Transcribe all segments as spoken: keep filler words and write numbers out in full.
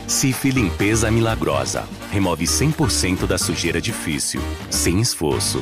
Cif Limpeza Milagrosa. Remove cem por cento da sujeira difícil, sem esforço.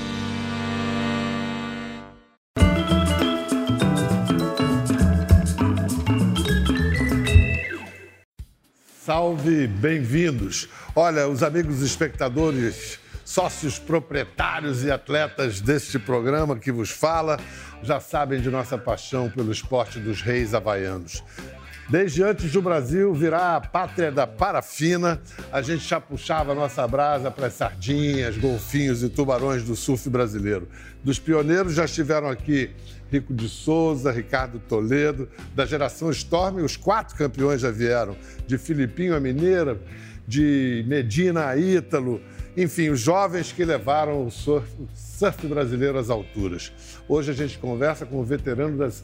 Salve, bem-vindos. Olha, os amigos espectadores, sócios proprietários e atletas deste programa que vos fala, já sabem de nossa paixão pelo esporte dos reis havaianos. Desde antes do Brasil virar a pátria da parafina, a gente já puxava a nossa brasa para as sardinhas, golfinhos e tubarões do surf brasileiro. Dos pioneiros já estiveram aqui Rico de Souza, Ricardo Toledo. Da geração Storm, os quatro campeões já vieram. De Filipinho a Mineira, de Medina a Ítalo. Enfim, os jovens que levaram o surf, surf brasileiro às alturas. Hoje a gente conversa com o veterano das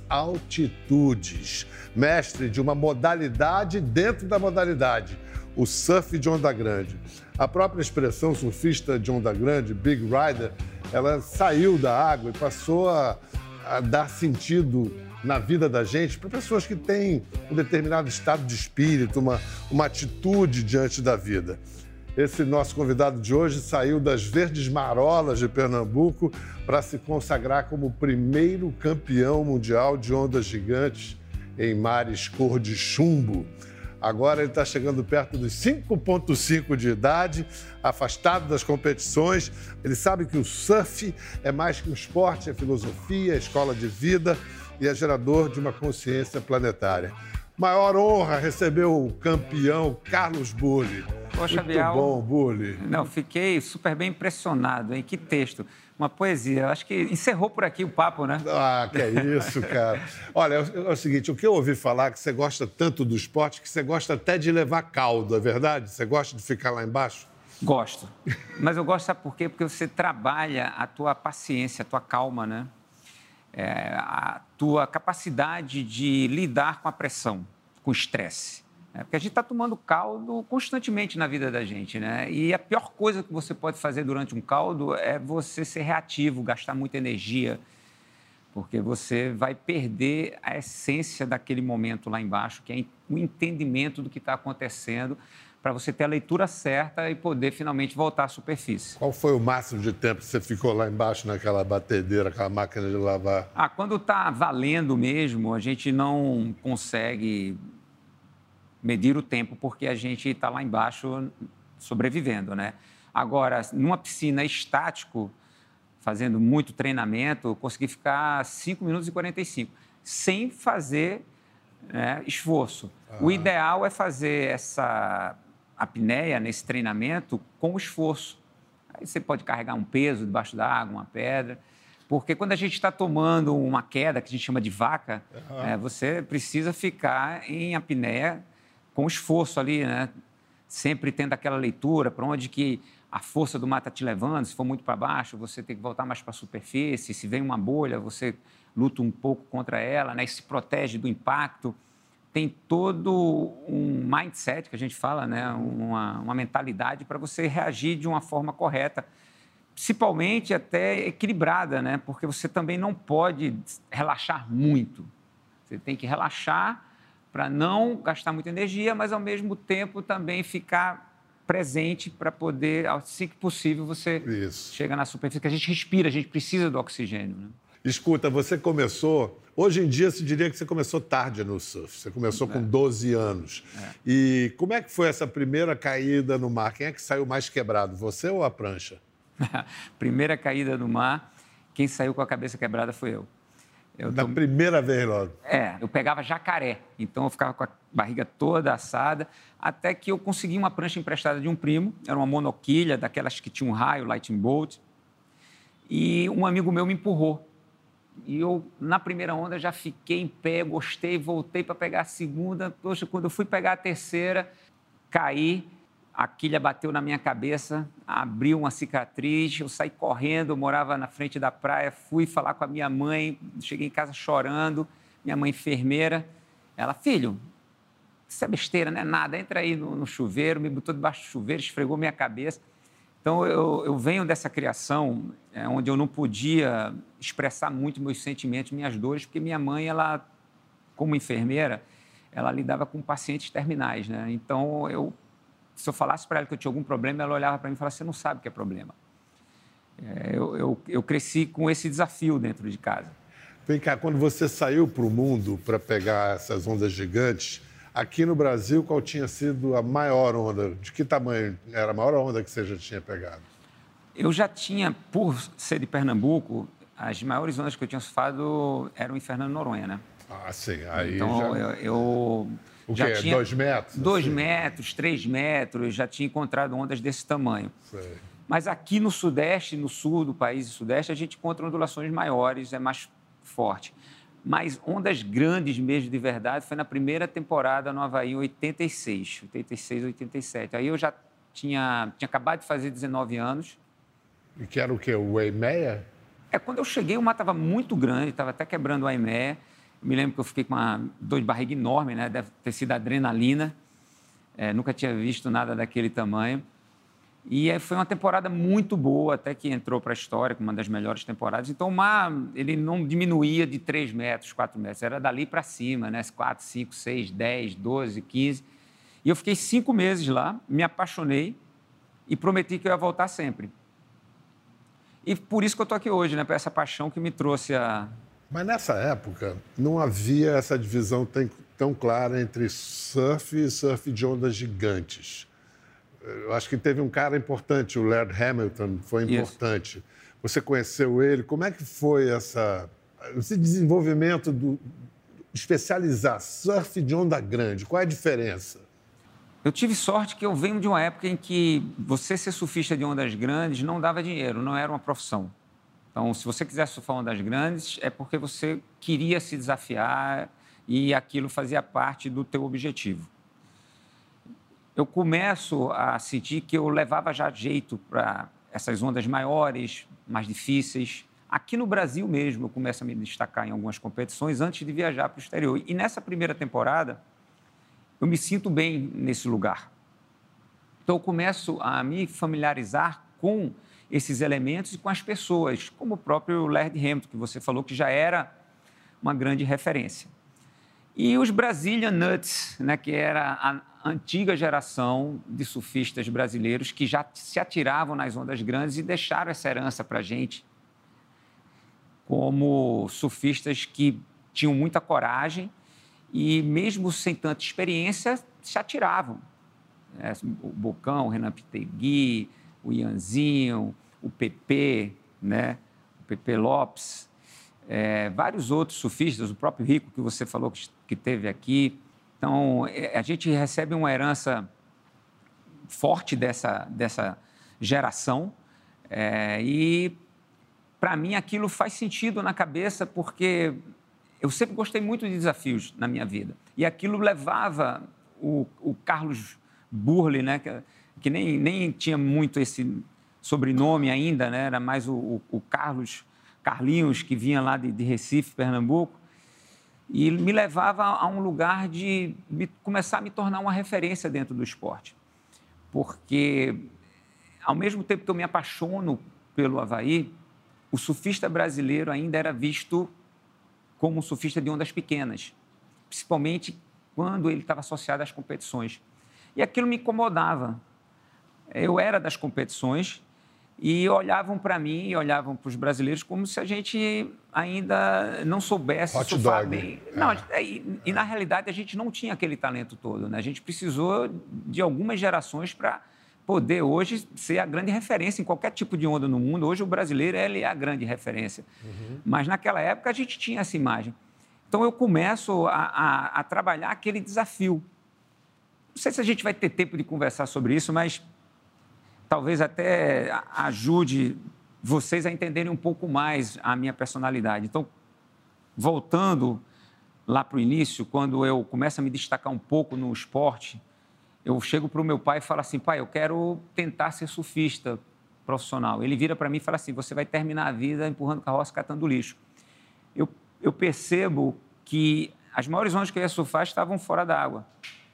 altitudes, mestre de uma modalidade dentro da modalidade, o surf de onda grande. A própria expressão surfista de onda grande, Big Rider, ela saiu da água e passou a, a dar sentido na vida da gente para pessoas que têm um determinado estado de espírito, uma, uma atitude diante da vida. Esse nosso convidado de hoje saiu das Verdes Marolas de Pernambuco para se consagrar como o primeiro campeão mundial de ondas gigantes em mares cor de chumbo. Agora ele está chegando perto dos cinco vírgula cinco de idade, afastado das competições. Ele sabe que o surf é mais que um esporte, é filosofia, é escola de vida e é gerador de uma consciência planetária. Maior honra receber o campeão Carlos Burle. Poxa, Muito Bial, bom, Burle. Não, fiquei super bem impressionado, hein? Que texto. Uma poesia. Acho que encerrou por aqui o papo, né? Ah, que é isso, cara. Olha, é o seguinte, o que eu ouvi falar é que você gosta tanto do esporte que você gosta até de levar caldo, é verdade? Você gosta de ficar lá embaixo? Gosto. Mas eu gosto, sabe por quê? Porque você trabalha a tua paciência, a tua calma, né? É, a tua capacidade de lidar com a pressão, com o estresse. É, porque a gente está tomando caldo constantemente na vida da gente, né? E a pior coisa que você pode fazer durante um caldo é você ser reativo, gastar muita energia, porque você vai perder a essência daquele momento lá embaixo, que é o entendimento do que está acontecendo, para você ter a leitura certa e poder finalmente voltar à superfície. Qual foi o máximo de tempo que você ficou lá embaixo naquela batedeira, aquela máquina de lavar? Ah, quando está valendo mesmo, a gente não consegue medir o tempo, porque a gente está lá embaixo sobrevivendo, né? Agora, numa piscina estático, fazendo muito treinamento, eu consegui ficar cinco minutos e quarenta e cinco, sem fazer, né, esforço. Ah. O ideal é fazer essa apneia nesse treinamento com esforço. Aí você pode carregar um peso debaixo d'água, uma pedra, porque quando a gente está tomando uma queda, que a gente chama de vaca, uhum. é, você precisa ficar em apneia com esforço ali, né? Sempre tendo aquela leitura para onde que a força do mar está te levando. Se for muito para baixo, você tem que voltar mais para a superfície. Se vem uma bolha, você luta um pouco contra ela, né? E se protege do impacto. Tem todo um mindset, que a gente fala, né? Uma, uma mentalidade para você reagir de uma forma correta, principalmente até equilibrada, né? Porque você também não pode relaxar muito. Você tem que relaxar para não gastar muita energia, mas, ao mesmo tempo, também ficar presente para poder, assim que possível, você Isso. chega na superfície, que a gente respira, a gente precisa do oxigênio, né? Escuta, você começou... Hoje em dia, se diria que você começou tarde no surf. Você começou é. com doze anos. É. E como é que foi essa primeira caída no mar? Quem é que saiu mais quebrado, você ou a prancha? Primeira caída no mar, quem saiu com a cabeça quebrada foi eu. Eu Na tô... primeira vez logo? É, eu pegava jacaré, então eu ficava com a barriga toda assada, até que eu consegui uma prancha emprestada de um primo, era uma monoquilha, daquelas que tinha um raio, lightning bolt, e um amigo meu me empurrou. E eu, na primeira onda, já fiquei em pé, gostei, voltei para pegar a segunda. Poxa, quando eu fui pegar a terceira, caí, a quilha bateu na minha cabeça, abriu uma cicatriz, eu saí correndo, eu morava na frente da praia, fui falar com a minha mãe, cheguei em casa chorando, minha mãe enfermeira, ela, filho, isso é besteira, não é nada, entra aí no, no chuveiro, me botou debaixo do chuveiro, esfregou minha cabeça. Então, eu, eu venho dessa criação é, onde eu não podia expressar muito meus sentimentos, minhas dores, porque minha mãe, ela, como enfermeira, ela lidava com pacientes terminais, né? Então, eu, se eu falasse para ela que eu tinha algum problema, ela olhava para mim e falava, você não sabe o que é problema. É, eu, eu, eu cresci com esse desafio dentro de casa. Vem cá, quando você saiu para o mundo para pegar essas ondas gigantes, aqui no Brasil, qual tinha sido a maior onda? De que tamanho era a maior onda que você já tinha pegado? Eu já tinha, por ser de Pernambuco, as maiores ondas que eu tinha surfado eram em Fernando de Noronha, né? Ah, sim. Aí então, já... eu, eu o já quê? tinha... Dois metros? Dois assim? metros, três metros, já tinha encontrado ondas desse tamanho. Sei. Mas aqui no Sudeste, no sul do país e Sudeste, a gente encontra ondulações maiores, é mais forte. Mas ondas grandes mesmo, de verdade, foi na primeira temporada no Havaí, em oitenta e seis, oitenta e seis, oitenta e sete. Aí eu já tinha, tinha acabado de fazer dezenove anos. E que era o quê? O Eimeia? É, quando eu cheguei, o mar estava muito grande, estava até quebrando o Aimé. Me lembro que eu fiquei com uma dor de barriga enorme, né? Deve ter sido adrenalina. É, nunca tinha visto nada daquele tamanho. E é, foi uma temporada muito boa, até que entrou para a história como uma das melhores temporadas. Então, o mar, ele não diminuía de três metros, quatro metros. Era dali para cima, né? quatro, cinco, seis, dez, doze, quinze. E eu fiquei cinco meses lá, me apaixonei e prometi que eu ia voltar sempre. E por isso que eu estou aqui hoje, né? Por essa paixão que me trouxe a... Mas nessa época, não havia essa divisão tão, tão clara entre surf e surf de ondas gigantes. Eu acho que teve um cara importante, o Laird Hamilton, foi importante. Isso. Você conheceu ele. Como é que foi essa, esse desenvolvimento do especializar surf de onda grande? Qual é a diferença? Eu tive sorte que eu venho de uma época em que você ser surfista de ondas grandes não dava dinheiro, não era uma profissão. Então, se você quiser surfar ondas grandes, é porque você queria se desafiar e aquilo fazia parte do teu objetivo. Eu começo a sentir que eu levava já jeito para essas ondas maiores, mais difíceis. Aqui no Brasil mesmo, eu começo a me destacar em algumas competições antes de viajar para o exterior. E nessa primeira temporada, eu me sinto bem nesse lugar. Então, eu começo a me familiarizar com esses elementos e com as pessoas, como o próprio Laird Hamilton, que você falou que já era uma grande referência. E os Brazilian Nuts, né, que era a antiga geração de surfistas brasileiros que já se atiravam nas ondas grandes e deixaram essa herança para a gente, como surfistas que tinham muita coragem e, mesmo sem tanta experiência, se atiravam. É, o Bocão, o Renan Pitegui, o Ianzinho, o Pepe, né? o Pepe Lopes, é, vários outros surfistas, o próprio Rico, que você falou que, que teve aqui. Então, a gente recebe uma herança forte dessa, dessa geração é, e, para mim, aquilo faz sentido na cabeça porque eu sempre gostei muito de desafios na minha vida. E aquilo levava o, o Carlos Burle, né, que, que nem, nem tinha muito esse sobrenome ainda, né, era mais o, o, o Carlos Carlinhos, que vinha lá de, de Recife, Pernambuco, e me levava a um lugar de me, começar a me tornar uma referência dentro do esporte. Porque, ao mesmo tempo que eu me apaixono pelo Havaí, o surfista brasileiro ainda era visto como um surfista de ondas pequenas, principalmente quando ele estava associado às competições. E aquilo me incomodava. Eu era das competições e olhavam para mim e olhavam para os brasileiros como se a gente ainda não soubesse Hot surfar dog. bem. Não, e, e, na realidade, a gente não tinha aquele talento todo, né? A gente precisou de algumas gerações para poder hoje ser a grande referência em qualquer tipo de onda no mundo. Hoje o brasileiro ele é a grande referência. Uhum. Mas naquela época a gente tinha essa imagem. Então eu começo a, a, a trabalhar aquele desafio. Não sei se a gente vai ter tempo de conversar sobre isso, mas talvez até ajude vocês a entenderem um pouco mais a minha personalidade. Então, voltando lá para o início, quando eu começo a me destacar um pouco no esporte, eu chego para o meu pai e falo assim, pai, eu quero tentar ser surfista profissional. Ele vira para mim e fala assim, você vai terminar a vida empurrando carroça, catando lixo. Eu, eu percebo que as maiores ondas que eu ia surfar estavam fora d'água.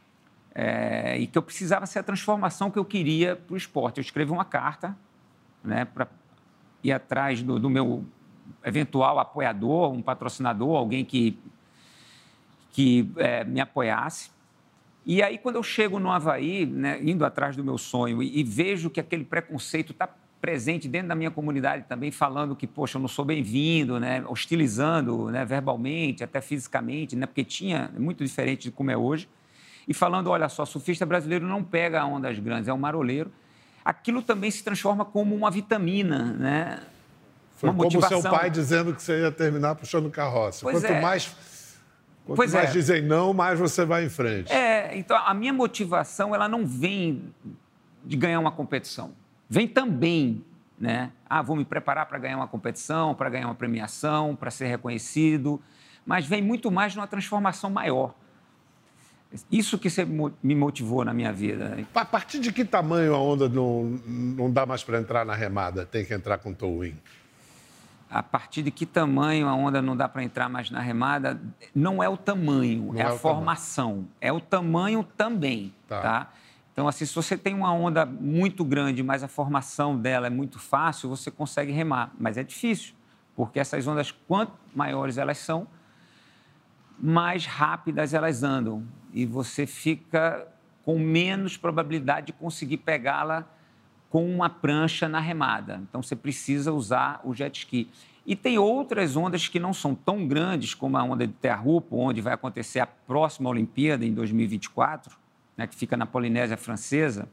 É, e que eu precisava ser a transformação que eu queria para o esporte. Eu escrevi uma carta, né, para ir atrás do, do meu eventual apoiador, um patrocinador, alguém que, que é, me apoiasse. E aí, quando eu chego no Havaí, né, indo atrás do meu sonho, e, e vejo que aquele preconceito está presente dentro da minha comunidade também, falando que, poxa, eu não sou bem-vindo, né, hostilizando, né, verbalmente, até fisicamente, né, porque tinha, é muito diferente de como é hoje, e falando, olha só, surfista brasileiro não pega ondas grandes, é um maroleiro. Aquilo também se transforma como uma vitamina, né? Foi uma como motivação. seu pai dizendo que você ia terminar puxando carroça. Pois Quanto é. mais, quanto Pois mais é. dizem não, mais você vai em frente. É, então a minha motivação ela não vem de ganhar uma competição. Vem também, né? Ah, vou me preparar para ganhar uma competição, para ganhar uma premiação, para ser reconhecido, mas vem muito mais numa transformação maior. Isso que você me motivou na minha vida. A partir de que tamanho a onda não, não dá mais para entrar na remada? Tem que entrar com tow-in? A partir de que tamanho a onda não dá para entrar mais na remada? Não é o tamanho, Não é, é a o formação. tamanho. É o tamanho também, Tá. tá? Então, assim, se você tem uma onda muito grande, mas a formação dela é muito fácil, você consegue remar. Mas é difícil, porque essas ondas, quanto maiores elas são, mais rápidas elas andam. E você fica com menos probabilidade de conseguir pegá-la com uma prancha na remada. Então, você precisa usar o jet ski. E tem outras ondas que não são tão grandes, como a onda de Teahupo'o, onde vai acontecer a próxima Olimpíada, em dois mil e vinte e quatro, né, que fica na Polinésia Francesa,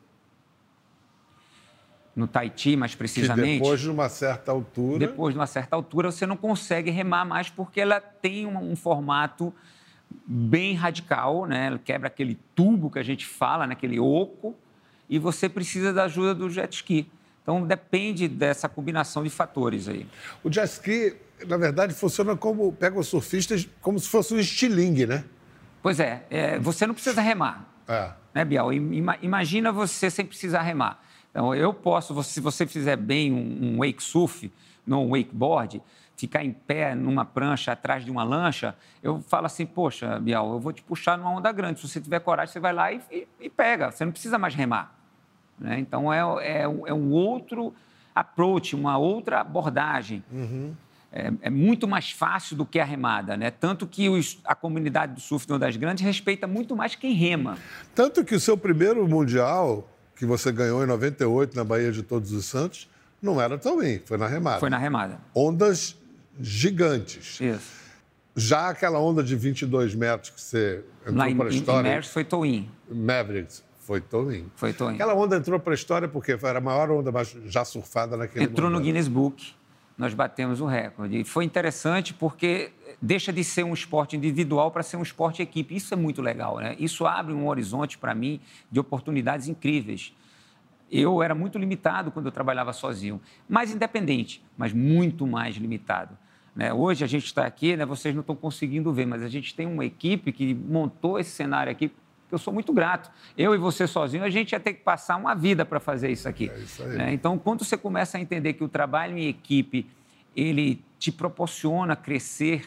no Tahiti, mais precisamente. Que depois de uma certa altura... Depois de uma certa altura, você não consegue remar mais, porque ela tem um, um formato bem radical, né? Ela quebra aquele tubo que a gente fala, né? Aquele oco, e você precisa da ajuda do jet ski. Então, depende dessa combinação de fatores aí. O jet ski, na verdade, funciona como... Pega os surfistas como se fosse um estilingue, né? Pois é, é você não precisa remar, É. né, Bial? Ima- Imagina você sem precisar remar. Então, eu posso, se você fizer bem um, um wake surf, no wakeboard, ficar em pé numa prancha atrás de uma lancha, eu falo assim, poxa, Bial, eu vou te puxar numa onda grande. Se você tiver coragem, você vai lá e, e, e pega. Você não precisa mais remar. Né? Então, é, é, é um outro approach, uma outra abordagem. Uhum. É, é muito mais fácil do que a remada, né? Tanto que os, a comunidade do surf de ondas grandes respeita muito mais quem rema. Tanto que o seu primeiro mundial, que você ganhou em noventa e oito na Baía de Todos os Santos, não era tão bem, foi na remada. Foi na remada. Ondas gigantes. Isso. Já aquela onda de vinte e dois metros que você entrou Lá em, para a em, história... em Merckx foi tow-in. Mavericks, foi tow-in. Foi tow-in. Aquela onda entrou para a história porque era a maior onda já surfada naquele Entrou momento. no Guinness Book, nós batemos o recorde. E foi interessante porque deixa de ser um esporte individual para ser um esporte equipe. Isso é muito legal, né? Isso abre um horizonte para mim de oportunidades incríveis. Eu era muito limitado quando eu trabalhava sozinho, mais independente, mas muito mais limitado. Né? Hoje a gente está aqui, né, vocês não estão conseguindo ver, mas a gente tem uma equipe que montou esse cenário aqui, que eu sou muito grato. Eu e você sozinho, a gente ia ter que passar uma vida para fazer isso aqui. É isso aí. Né? Então, quando você começa a entender que o trabalho em equipe, ele te proporciona crescer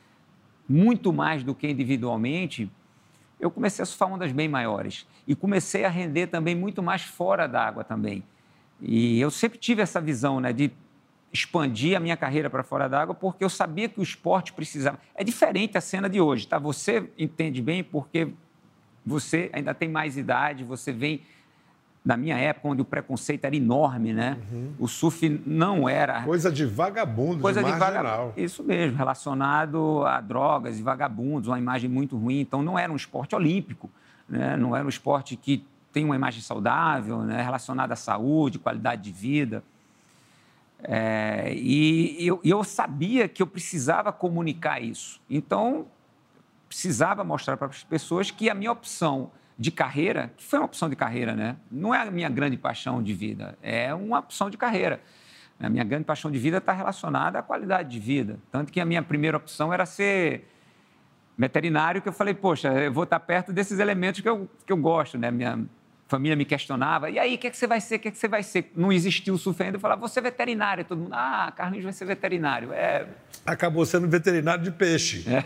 muito mais do que individualmente, eu comecei a surfar ondas bem maiores e comecei a render também muito mais fora d'água também. E eu sempre tive essa visão, né, de expandir a minha carreira para fora d'água, porque eu sabia que o esporte precisava. É diferente a cena de hoje, tá? Você entende bem porque você ainda tem mais idade, você vem da minha época, onde o preconceito era enorme, né? Uhum. O surf não era... Coisa de vagabundo, Coisa de de marginal. vagabundo. Isso mesmo, relacionado a drogas e vagabundos, uma imagem muito ruim. Então, não era um esporte olímpico, né? Não era um esporte que tem uma imagem saudável, né? Relacionada à saúde, qualidade de vida. É, e eu, eu sabia que eu precisava comunicar isso. Então, precisava mostrar para as pessoas que a minha opção de carreira, que foi uma opção de carreira, né? Não é a minha grande paixão de vida, é uma opção de carreira. A minha grande paixão de vida está relacionada à qualidade de vida. Tanto que a minha primeira opção era ser veterinário, que eu falei, poxa, eu vou estar perto desses elementos que eu, que eu gosto, né? Minha família me questionava, e aí, o que, é que você vai ser, o que, é que você vai ser? Não existiu o surf ainda, eu falava, vou ser veterinário. E todo mundo, ah, Carlinhos vai ser veterinário. É... Acabou sendo veterinário de peixe. É.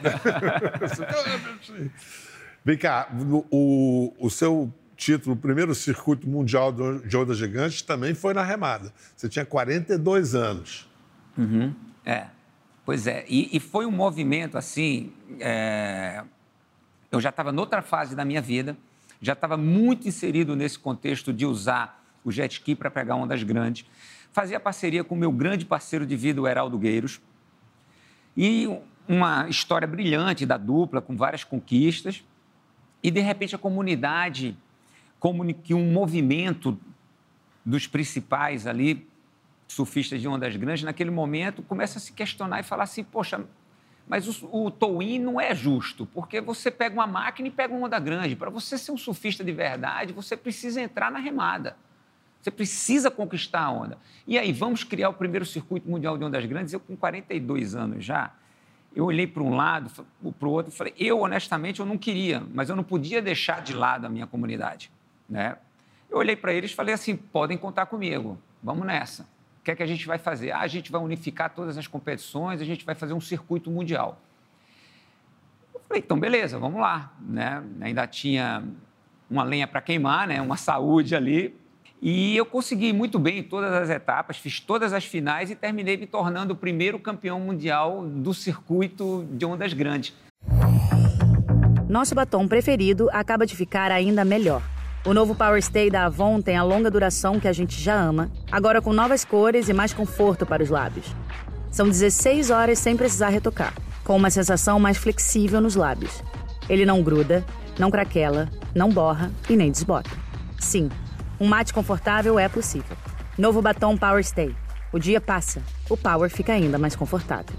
Vem cá, o, o seu título, o primeiro circuito mundial de ondas gigantes, também foi na remada. Você tinha quarenta e dois anos. Uhum. É, pois é. E, e foi um movimento, assim, é... eu já estava noutra fase da minha vida, já estava muito inserido nesse contexto de usar o jet ski para pegar ondas grandes. Fazia parceria com o meu grande parceiro de vida, o Heraldo Gueiros. E uma história brilhante da dupla, com várias conquistas. E, de repente, a comunidade, como que um movimento dos principais ali, surfistas de ondas grandes, naquele momento, começa a se questionar e falar assim, poxa, mas o, o tow-in não é justo, porque você pega uma máquina e pega uma onda grande. Para você ser um surfista de verdade, você precisa entrar na remada. Você precisa conquistar a onda. E aí, vamos criar o primeiro circuito mundial de ondas grandes? Eu, com quarenta e dois anos já, eu olhei para um lado, para o outro e falei, eu, honestamente, eu não queria, mas eu não podia deixar de lado a minha comunidade, né? Eu olhei para eles e falei assim, podem contar comigo, vamos nessa. O que é que a gente vai fazer? Ah, a gente vai unificar todas as competições, a gente vai fazer um circuito mundial. Eu falei, então, beleza, vamos lá, né? Ainda tinha uma lenha para queimar, né? Uma saúde ali. E eu consegui muito bem em todas as etapas, fiz todas as finais e terminei me tornando o primeiro campeão mundial do circuito de ondas grandes. Nosso batom preferido acaba de ficar ainda melhor. O novo Power Stay da Avon tem a longa duração que a gente já ama, agora com novas cores e mais conforto para os lábios. São dezesseis horas sem precisar retocar, com uma sensação mais flexível nos lábios. Ele não gruda, não craquela, não borra e nem desbota. Sim, um mate confortável é possível. Novo batom Power Stay. O dia passa, o Power fica ainda mais confortável.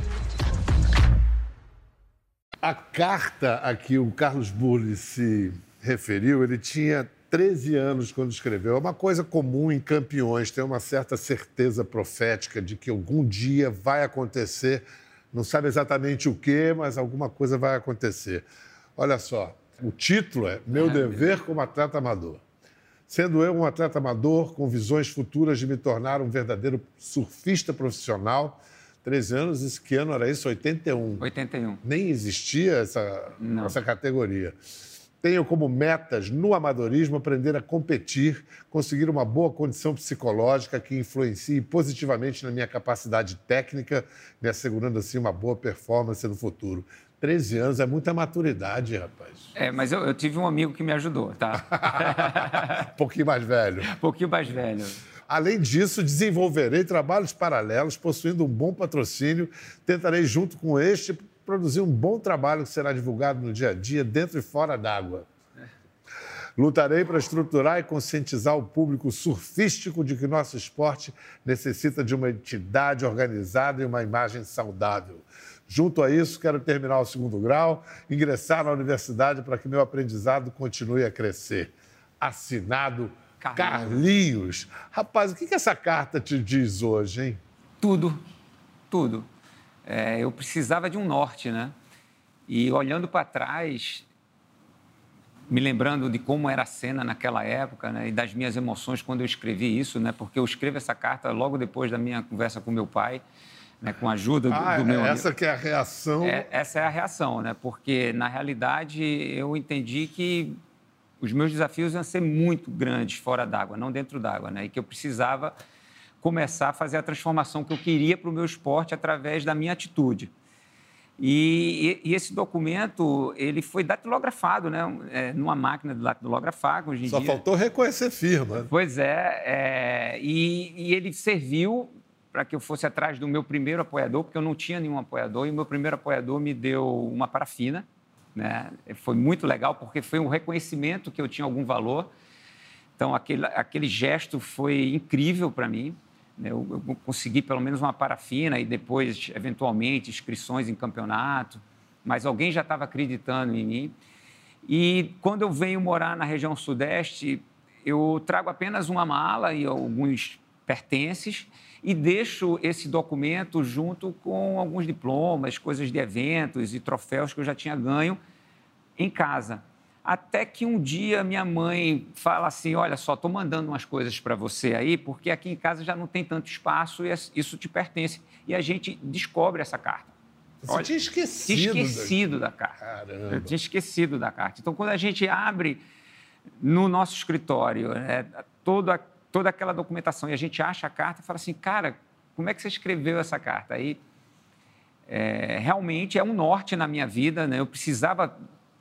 A carta a que o Carlos Burle se referiu, ele tinha treze anos quando escreveu. É uma coisa comum em campeões, ter uma certa certeza profética de que algum dia vai acontecer. Não sabe exatamente o quê, mas alguma coisa vai acontecer. Olha só, o título é Meu Dever como Atleta Amador. Sendo eu um atleta amador com visões futuras de me tornar um verdadeiro surfista profissional, treze anos, esse que ano era isso? oitenta e um. oitenta e um. Nem existia essa, essa categoria. Tenho como metas, no amadorismo, aprender a competir, conseguir uma boa condição psicológica que influencie positivamente na minha capacidade técnica, me assegurando assim uma boa performance no futuro. treze anos é muita maturidade, rapaz. É, mas eu, eu tive um amigo que me ajudou, tá? Um pouquinho mais velho. Um pouquinho mais velho. Além disso, desenvolverei trabalhos paralelos, possuindo um bom patrocínio. Tentarei, junto com este, produzir um bom trabalho que será divulgado no dia a dia, dentro e fora d'água. Lutarei para estruturar e conscientizar o público surfístico de que nosso esporte necessita de uma entidade organizada e uma imagem saudável. Junto a isso, quero terminar o segundo grau, ingressar na universidade para que meu aprendizado continue a crescer. Assinado Carlinhos. Carlinhos. Rapaz, o que que essa carta te diz hoje, hein? Tudo, tudo. É, eu precisava de um norte, né? E olhando para trás, me lembrando de como era a cena naquela época, né? E das minhas emoções quando eu escrevi isso, né? Porque eu escrevo essa carta logo depois da minha conversa com meu pai, né, com a ajuda do, ah, do meu amigo. Essa que é a reação. É, essa é a reação, né? Porque, na realidade, eu entendi que os meus desafios iam ser muito grandes fora d'água, não dentro d'água, né? E que eu precisava começar a fazer a transformação que eu queria para o meu esporte através da minha atitude. E, e, e esse documento, ele foi datilografado, né? É, numa máquina de datilografar, hoje em Só dia... faltou reconhecer firma. Pois é, é e, e ele serviu para que eu fosse atrás do meu primeiro apoiador, porque eu não tinha nenhum apoiador, e o meu primeiro apoiador me deu uma parafina, né? Foi muito legal, porque foi um reconhecimento que eu tinha algum valor. Então, aquele, aquele gesto foi incrível para mim. Eu, eu consegui pelo menos uma parafina e depois, eventualmente, inscrições em campeonato, mas alguém já estava acreditando em mim. E quando eu venho morar na região sudeste, eu trago apenas uma mala e alguns pertences e deixo esse documento junto com alguns diplomas, coisas de eventos e troféus que eu já tinha ganho em casa. Até que um dia minha mãe fala assim, olha só, estou mandando umas coisas para você aí, porque aqui em casa já não tem tanto espaço e isso te pertence. E a gente descobre essa carta. Você olha, tinha esquecido. Tinha esquecido da, da carta. Caramba. Eu tinha esquecido da carta. Então, quando a gente abre no nosso escritório, é, toda, toda aquela documentação e a gente acha a carta e fala assim, cara, como é que você escreveu essa carta? Aí, é, realmente é um norte na minha vida, né? Eu precisava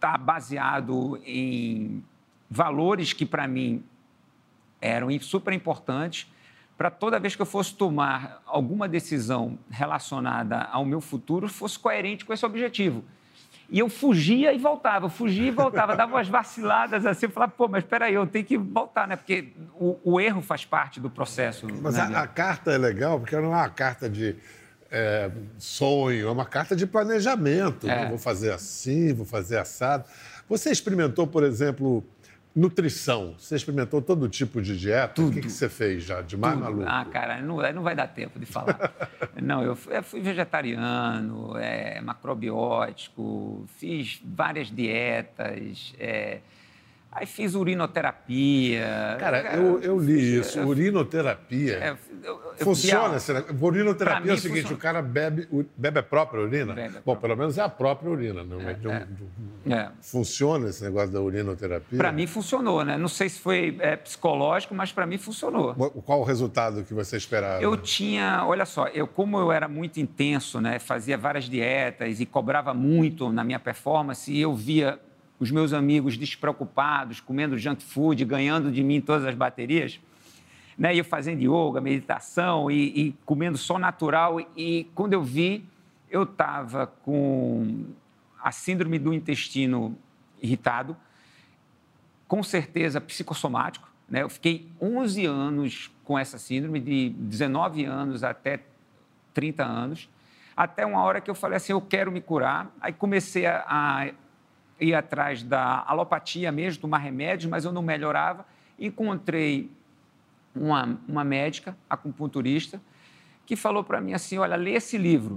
está baseado em valores que, para mim, eram super importantes, para toda vez que eu fosse tomar alguma decisão relacionada ao meu futuro, fosse coerente com esse objetivo. E eu fugia e voltava, fugia e voltava, dava umas vaciladas assim, eu falava, pô, mas espera aí, eu tenho que voltar, né? Porque o, o erro faz parte do processo. Mas né? a, a carta é legal, porque não é uma carta de é, sonho, é uma carta de planejamento. É. Né? Vou fazer assim, vou fazer assado. Você experimentou, por exemplo, nutrição? Você experimentou todo tipo de dieta? Tudo. O que, que você fez já de mais Tudo. maluco? Ah, cara, não, não vai dar tempo de falar. Não, eu fui, eu fui vegetariano, é, macrobiótico, fiz várias dietas, é, aí fiz urinoterapia. Cara, eu, eu li isso, eu, urinoterapia. É, eu, eu, Funciona? Será? Urinoterapia é o mim, seguinte, funciona. o cara bebe, bebe a própria urina? Bebe a Bom, própria. pelo menos é a própria urina. Não é, de um- é. de um- É. Funciona esse negócio da urinoterapia? Para mim funcionou, né? Não sei se foi é, psicológico, mas para mim funcionou. Qual o resultado que você esperava? Eu tinha, olha só, eu como eu era muito intenso, né, fazia várias dietas e cobrava muito na minha performance, e eu via os meus amigos despreocupados, comendo junk food, ganhando de mim todas as baterias, né, e eu fazendo yoga, meditação e, e comendo só natural, e quando eu vi, eu estava com a síndrome do intestino irritado, com certeza psicossomático, né? Eu fiquei onze anos com essa síndrome, de dezenove anos até trinta anos, até uma hora que eu falei assim, eu quero me curar. Aí comecei a, a ir atrás da alopatia mesmo, tomar remédios, mas eu não melhorava. Encontrei uma, uma médica, acupunturista, que falou para mim assim, olha, lê esse livro.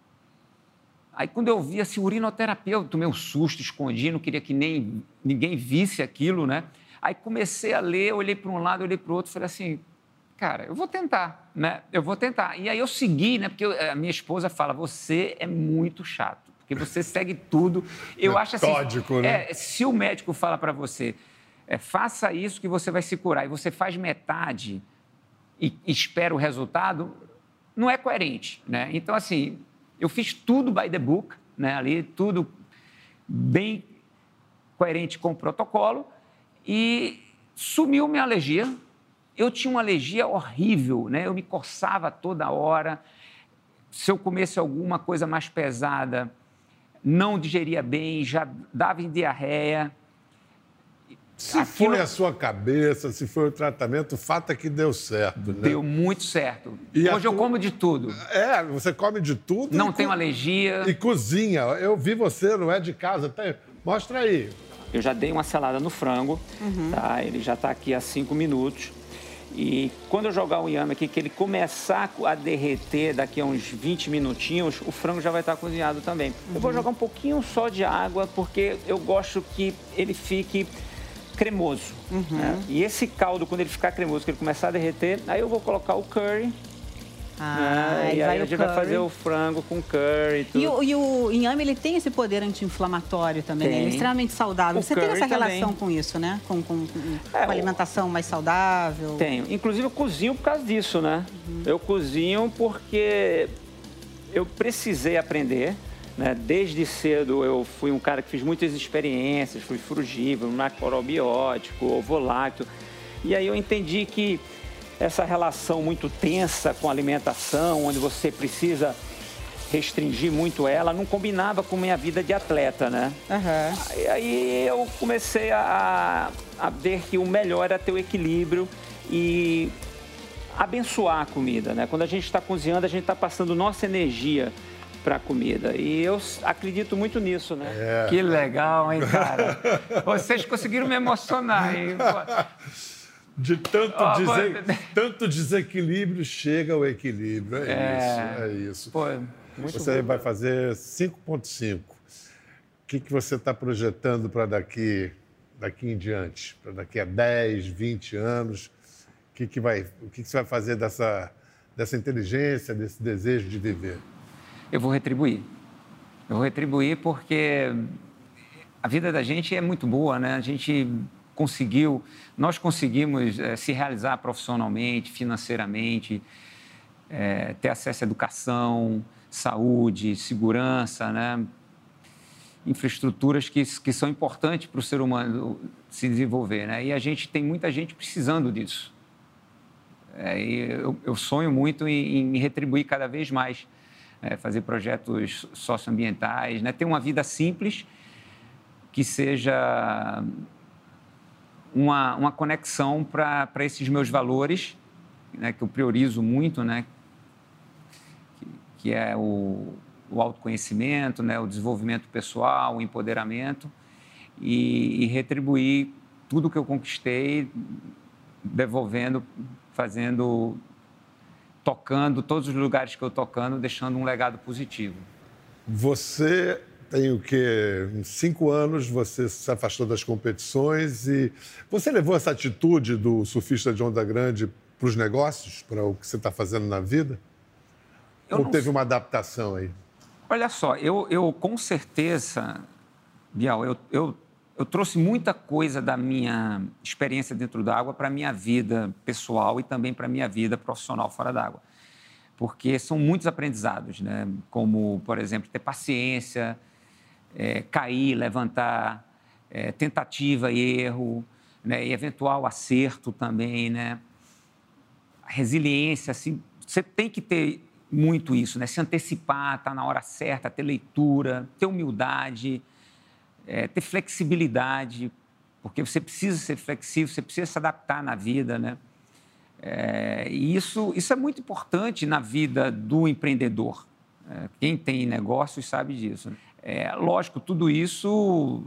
Aí, quando eu vi assim, urinoterapia, eu tomei um susto, escondi, não queria que nem ninguém visse aquilo, né? Aí comecei a ler, olhei para um lado, olhei para o outro, falei assim, cara, eu vou tentar, né? Eu vou tentar. E aí eu segui, né? Porque eu, a minha esposa fala, você é muito chato, porque você segue tudo. Eu acho assim, Metódico, né? É, se o médico fala para você, é, faça isso que você vai se curar, e você faz metade e espera o resultado, não é coerente, né? Então, assim, eu fiz tudo by the book, né? Ali, tudo bem coerente com o protocolo, e sumiu minha alergia. Eu tinha uma alergia horrível, né? Eu me coçava toda hora. Se eu comesse alguma coisa mais pesada, não digeria bem, já dava em diarreia. Se Aquilo- foi a sua cabeça, se foi o tratamento, o fato é que deu certo, né? Deu muito certo. E a Hoje eu tua- como de tudo. É, você come de tudo. Não e tenho co- alergia. E cozinha. Eu vi você, não é de casa. Tem... Mostra aí. Eu já dei uma selada no frango, tá? Ele já está aqui há cinco minutos. E quando eu jogar o inhame aqui, que ele começar a derreter daqui a uns vinte minutinhos, o frango já vai estar cozinhado também. Eu vou jogar um pouquinho só de água, porque eu gosto que ele fique cremoso. Né? E esse caldo, quando ele ficar cremoso, que ele começar a derreter, aí eu vou colocar o curry. Ah, né? aí E aí vai a o gente vai curry. fazer o frango com curry e tudo. E o, e o inhame, ele tem esse poder anti-inflamatório também, né? Ele é Tem. extremamente saudável. O Você tem curry essa relação também. com isso, né? Com, com, com É, uma o- alimentação mais saudável? Tenho. Inclusive, eu cozinho por causa disso, né? Eu cozinho porque eu precisei aprender, né? Desde cedo eu fui um cara que fiz muitas experiências, fui frugívoro, macrobiótico, ovolácteo. E aí eu entendi que essa relação muito tensa com a alimentação, onde você precisa restringir muito ela, não combinava com minha vida de atleta, né? Aham. E aí eu comecei a, a ver que o melhor era ter o equilíbrio e abençoar a comida, né? Quando a gente está cozinhando, a gente está passando nossa energia para a comida. E eu acredito muito nisso, né? É. Que legal, hein, cara? Vocês conseguiram me emocionar, hein? De tanto, Ó, dese- mano. tanto desequilíbrio, chega o equilíbrio. É, É. isso, é isso. Pô, muito Você bom. vai fazer cinco ponto cinco. O que, que você está projetando para daqui, daqui em diante? Para daqui a dez, vinte anos? O que, que, vai, o que, que você vai fazer dessa, dessa inteligência, desse desejo de viver? Eu vou retribuir. Eu vou retribuir porque a vida da gente é muito boa, né? A gente conseguiu, nós conseguimos é, se realizar profissionalmente, financeiramente, é, ter acesso à educação, saúde, segurança, né? infraestruturas que, que são importantes para o ser humano se desenvolver, né? E a gente tem muita gente precisando disso. É, e eu, eu sonho muito em, em me retribuir cada vez mais, é, fazer projetos socioambientais, né? Ter uma vida simples que seja uma, uma conexão para esses meus valores, né? Que eu priorizo muito, né? Que, que é o, o autoconhecimento, né? O desenvolvimento pessoal, o empoderamento e, e retribuir tudo que eu conquistei, devolvendo, fazendo, tocando todos os lugares que eu tocando, deixando um legado positivo. Você tem o quê? Uns cinco anos, você se afastou das competições e você levou essa atitude do surfista de onda grande para os negócios, para o que você está fazendo na vida? Eu Ou não... teve uma adaptação aí? Olha só, eu, eu com certeza, Bial, eu, eu Eu trouxe muita coisa da minha experiência dentro d'água para a minha vida pessoal e também para a minha vida profissional fora d'água. Porque são muitos aprendizados, né? Como, por exemplo, ter paciência, é, cair, levantar, é, tentativa e erro, né? E eventual acerto também, né? Resiliência, assim, você tem que ter muito isso, né? Se antecipar, estar na hora certa, ter leitura, ter humildade, É, ter flexibilidade, porque você precisa ser flexível, você precisa se adaptar na vida, né? É, e isso, isso é muito importante na vida do empreendedor. É, quem tem negócios sabe disso. É, lógico, tudo isso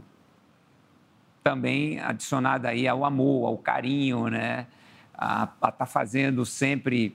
também adicionado aí ao amor, ao carinho, né? A estar tá fazendo sempre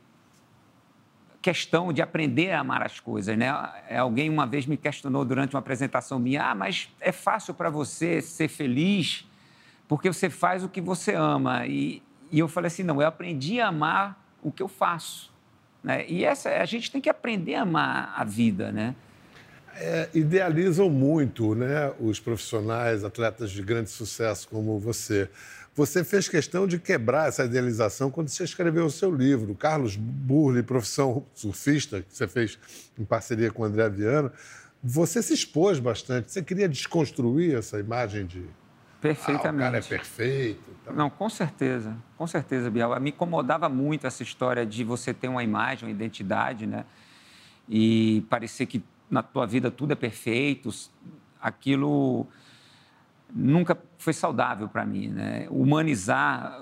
questão de aprender a amar as coisas, né? Alguém uma vez me questionou durante uma apresentação minha, ah, mas é fácil para você ser feliz porque você faz o que você ama. E, e eu falei assim, não, eu aprendi a amar o que eu faço, né? E essa, a gente tem que aprender a amar a vida, né? É, idealizam muito, né, os profissionais, atletas de grande sucesso como você. Você fez questão de quebrar essa idealização quando você escreveu o seu livro. Carlos Burle, Profissão Surfista, que você fez em parceria com o André Viana. Você se expôs bastante. Você queria desconstruir essa imagem de... Perfeitamente. Ah, o cara é perfeito. Tá? Não, com certeza. Com certeza, Bial. Me incomodava muito essa história de você ter uma imagem, uma identidade, né? E parecer que na tua vida tudo é perfeito. Aquilo nunca foi saudável para mim, né? Humanizar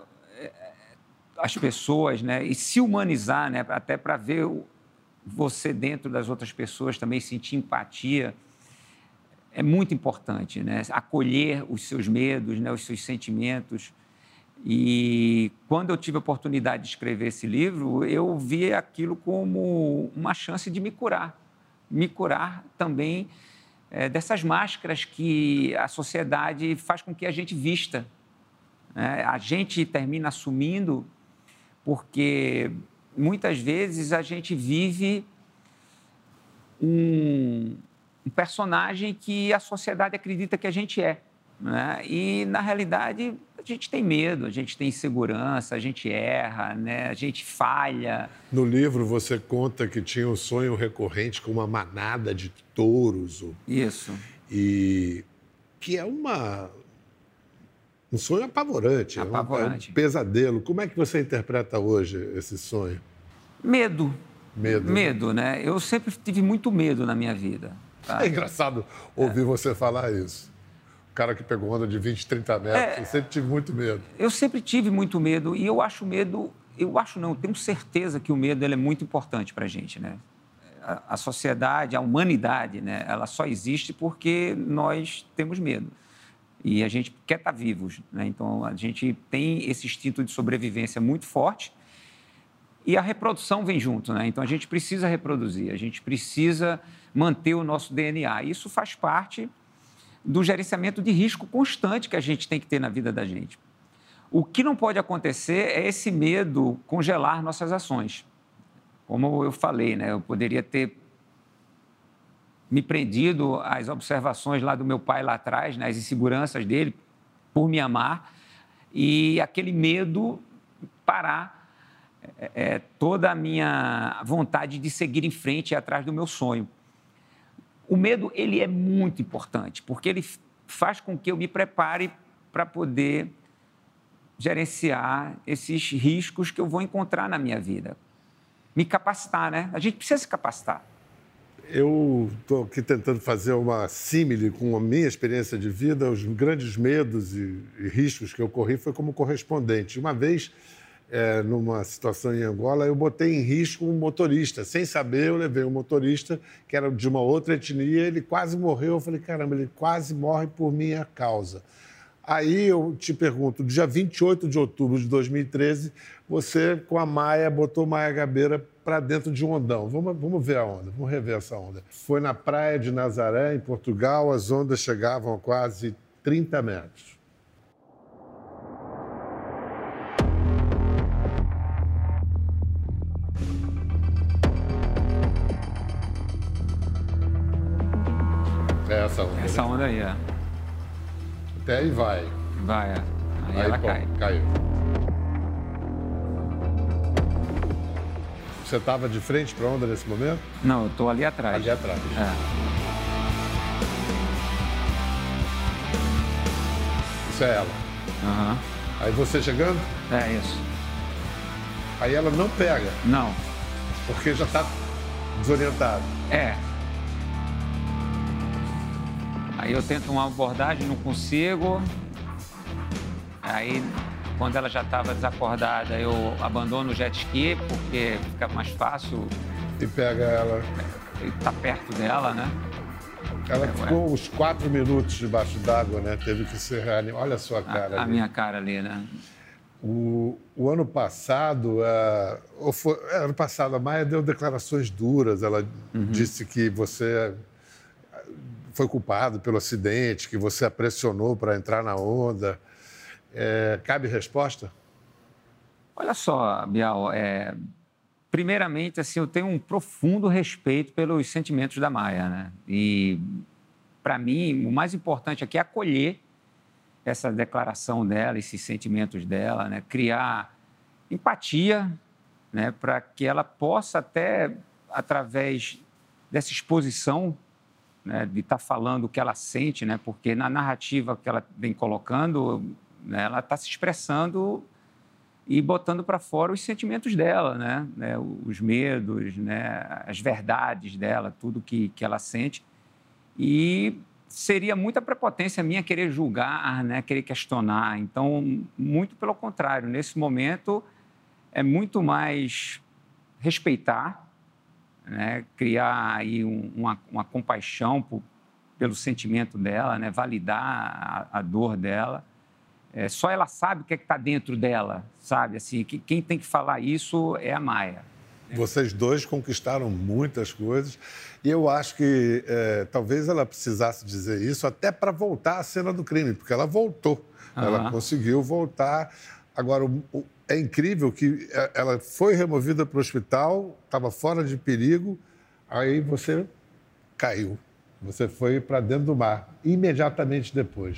as pessoas, né? E se humanizar, né? Até para ver você dentro das outras pessoas também, sentir empatia, é muito importante, né? Acolher os seus medos, né? Os seus sentimentos. E quando eu tive a oportunidade de escrever esse livro, eu vi aquilo como uma chance de me curar. Me curar também é, dessas máscaras que a sociedade faz com que a gente vista, né? A gente termina assumindo porque muitas vezes a gente vive um, um personagem que a sociedade acredita que a gente é, né? E, na realidade, a gente tem medo, a gente tem insegurança, a gente erra, né? A gente falha. No livro, você conta que tinha um sonho recorrente com uma manada de touros. Isso. E que é uma... um sonho apavorante, apavorante. É um, é um pesadelo. Como é que você interpreta hoje esse sonho? Medo. Medo. Medo, né? Eu sempre tive muito medo na minha vida. Tá? É engraçado ouvir é. você falar isso. O cara que pegou onda de vinte, trinta metros, é, eu sempre tive muito medo. Eu sempre tive muito medo e eu acho medo, eu acho não, eu tenho certeza que o medo ele é muito importante para a gente, né? A, a sociedade, a humanidade, né? Ela só existe porque nós temos medo e a gente quer estar vivos, né? Então, a gente tem esse instinto de sobrevivência muito forte e a reprodução vem junto, né? Então, a gente precisa reproduzir, a gente precisa manter o nosso D N A. Isso faz parte do gerenciamento de risco constante que a gente tem que ter na vida da gente. O que não pode acontecer é esse medo congelar nossas ações. Como eu falei, né? Eu poderia ter me prendido às observações lá do meu pai lá atrás, né? As inseguranças dele, por me amar, e aquele medo parar é, toda a minha vontade de seguir em frente e atrás do meu sonho. o medo, ele é muito importante, porque ele faz com que eu me prepare para poder gerenciar esses riscos que eu vou encontrar na minha vida. Me capacitar, né? A gente precisa se capacitar. Eu estou aqui tentando fazer uma símile com a minha experiência de vida. Os grandes medos e, e riscos que eu corri foi como correspondente. Uma vez, é, numa situação em Angola, eu botei em risco um motorista. Sem saber, eu levei um motorista que era de uma outra etnia, ele quase morreu. Eu falei, caramba, ele quase morre por minha causa. Aí eu te pergunto, no dia vinte e oito de outubro de dois mil e treze, você, com a Maia, botou Maia Gabeira para dentro de um ondão. Vamos, vamos ver a onda, vamos rever essa onda. Foi na praia de Nazaré, em Portugal, as ondas chegavam a quase trinta metros. É essa onda. Essa né? onda aí, é. Até aí vai. Vai, é. Aí, Aí, ela pô, cai. Caiu. Você estava de frente para a onda nesse momento? Não, eu tô ali atrás. Ali atrás. É. Isso é ela. Aham. Aí você chegando, É isso. aí ela não pega, Não. porque já está desorientada. É. Aí eu tento uma abordagem, não consigo. Aí, quando ela já estava desacordada, eu abandono o jet ski, porque fica mais fácil E pega ela. estar perto dela, né? Ela É, ficou uns quatro minutos debaixo d'água, né? Teve que ser reanimada. Olha a sua cara. A, a ali. minha cara ali, né? O, o ano passado, uh, ou foi, é, ano passado, a Maia deu declarações duras. Ela Uhum. disse que você foi culpado pelo acidente, que você a pressionou para entrar na onda. É, cabe resposta? Olha só, Bial, é... primeiramente, assim, eu tenho um profundo respeito pelos sentimentos da Maia, né? E, para mim, o mais importante aqui é acolher essa declaração dela, esses sentimentos dela, né? Criar empatia, né? Para que ela possa até, através dessa exposição, né? De estar falando o que ela sente, né? Porque na narrativa que ela vem colocando, né? Ela está se expressando e botando para fora os sentimentos dela, né? né? Os medos, né? As verdades dela, tudo que, que ela sente. E seria muita prepotência minha querer julgar, né? Querer questionar. Então, muito pelo contrário, nesse momento é muito mais respeitar, né? Criar aí um, uma, uma compaixão por, pelo sentimento dela, né? Validar a, a dor dela. É, só ela sabe o que é que está dentro dela, sabe? Assim, que, quem tem que falar isso é a Maia. Vocês dois conquistaram muitas coisas e eu acho que é, talvez ela precisasse dizer isso até para voltar à cena do crime, porque ela voltou, uhum. Ela conseguiu voltar. Agora, o, o, é incrível que ela foi removida para o hospital, estava fora de perigo, aí você caiu, você foi para dentro do mar, imediatamente depois.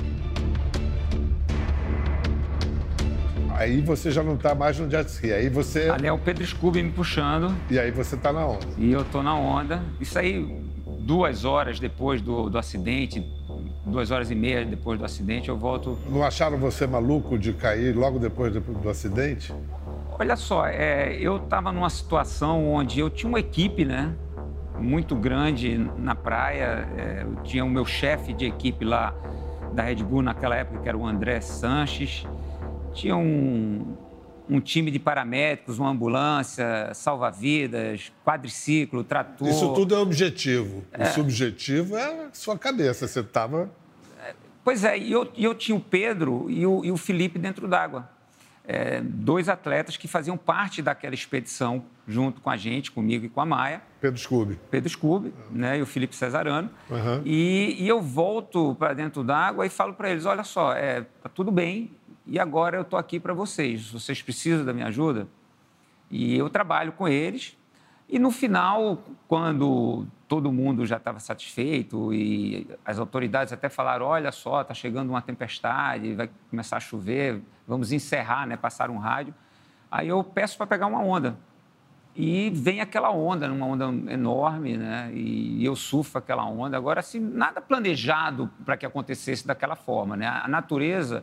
Aí você já não está mais no jet ski, aí você... Ali é o Pedro Scooby me puxando. E aí você está na onda. E eu estou na onda. Isso aí, duas horas depois do, do acidente, duas horas e meia depois do acidente, eu volto... Não acharam você maluco de cair logo depois do, do acidente? Olha só, é, eu estava numa situação onde eu tinha uma equipe, né? Muito grande na praia. É, eu tinha o meu chefe de equipe lá da Red Bull naquela época, que era o André Sanches. Tinha um, um time de paramédicos, uma ambulância, salva-vidas, quadriciclo, trator. Isso tudo é objetivo. É. O subjetivo é a sua cabeça. Você estava... Pois é, e eu, eu tinha o Pedro e o, e o Felipe dentro d'água. É, dois atletas que faziam parte daquela expedição junto com a gente, comigo e com a Maia. Pedro Scooby. Pedro Scooby, né, e o Felipe Cesarano. Uhum. E, e eu volto para dentro d'água e falo para eles, olha só, é, tá tudo bem, e agora eu estou aqui para vocês. Vocês precisam da minha ajuda? E eu trabalho com eles. E no final, quando todo mundo já estava satisfeito e as autoridades até falaram, olha só, está chegando uma tempestade, vai começar a chover, vamos encerrar, né, passar um rádio. Aí eu peço para pegar uma onda. e vem aquela onda, uma onda enorme, né? E eu surfo aquela onda. Agora, assim, nada planejado para que acontecesse daquela forma, né? A natureza,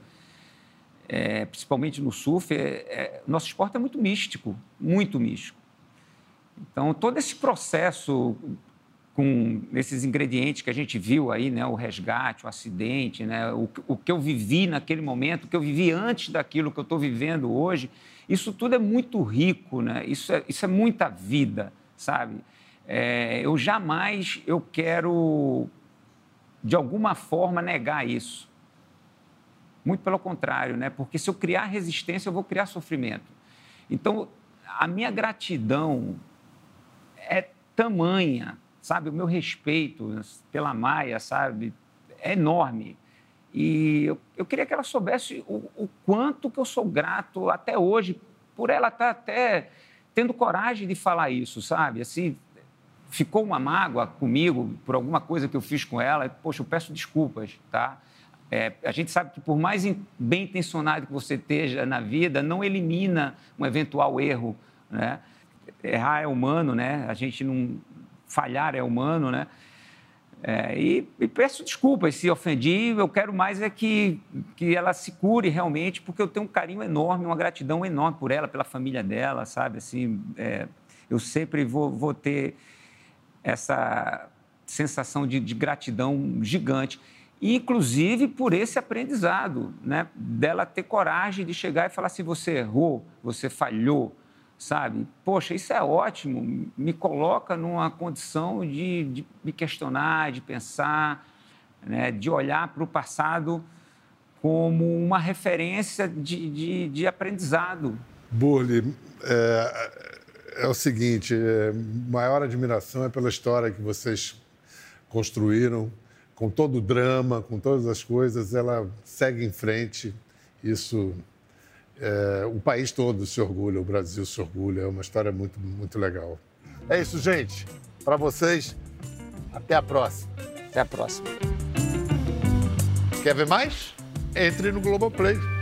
é, principalmente no surf, é, é, nosso esporte é muito místico, muito místico. Então, todo esse processo com esses ingredientes que a gente viu aí, né? O resgate, o acidente, né? O, o que eu vivi naquele momento, o que eu vivi antes daquilo que eu estou vivendo hoje, isso tudo é muito rico, né? Isso é, isso é muita vida, sabe? É, eu jamais eu quero, de alguma forma, negar isso. Muito pelo contrário, né? Porque se eu criar resistência, eu vou criar sofrimento. Então, a minha gratidão é tamanha, sabe? O meu respeito pela Maia, sabe? É enorme. E eu, eu queria que ela soubesse o, o quanto que eu sou grato até hoje por ela estar até tendo coragem de falar isso, sabe? Assim, ficou uma mágoa comigo por alguma coisa que eu fiz com ela. Poxa, eu peço desculpas, tá? É, a gente sabe que por mais bem intencionado que você esteja na vida, não elimina um eventual erro, né? Errar é humano, né? A gente não... Falhar é humano, né? É, e, e peço desculpas se ofendi. Eu quero mais é que, que ela se cure realmente, porque eu tenho um carinho enorme, uma gratidão enorme por ela, pela família dela, sabe? Assim, é, eu sempre vou, vou ter essa sensação de, de gratidão gigante. E, inclusive, por esse aprendizado, né? Dela ter coragem de chegar e falar assim, você errou, você falhou, sabe? Poxa, isso é ótimo, me coloca numa condição de, de me questionar, de pensar, né? De olhar para o passado como uma referência de, de, de aprendizado. Burle, é, é o seguinte, é, maior admiração é pela história que vocês construíram, com todo o drama, com todas as coisas, ela segue em frente, isso... É, o país todo se orgulha, o Brasil se orgulha, é uma história muito, muito legal. É isso, gente. Para vocês, até a próxima. Até a próxima. Quer ver mais? Entre no Globoplay.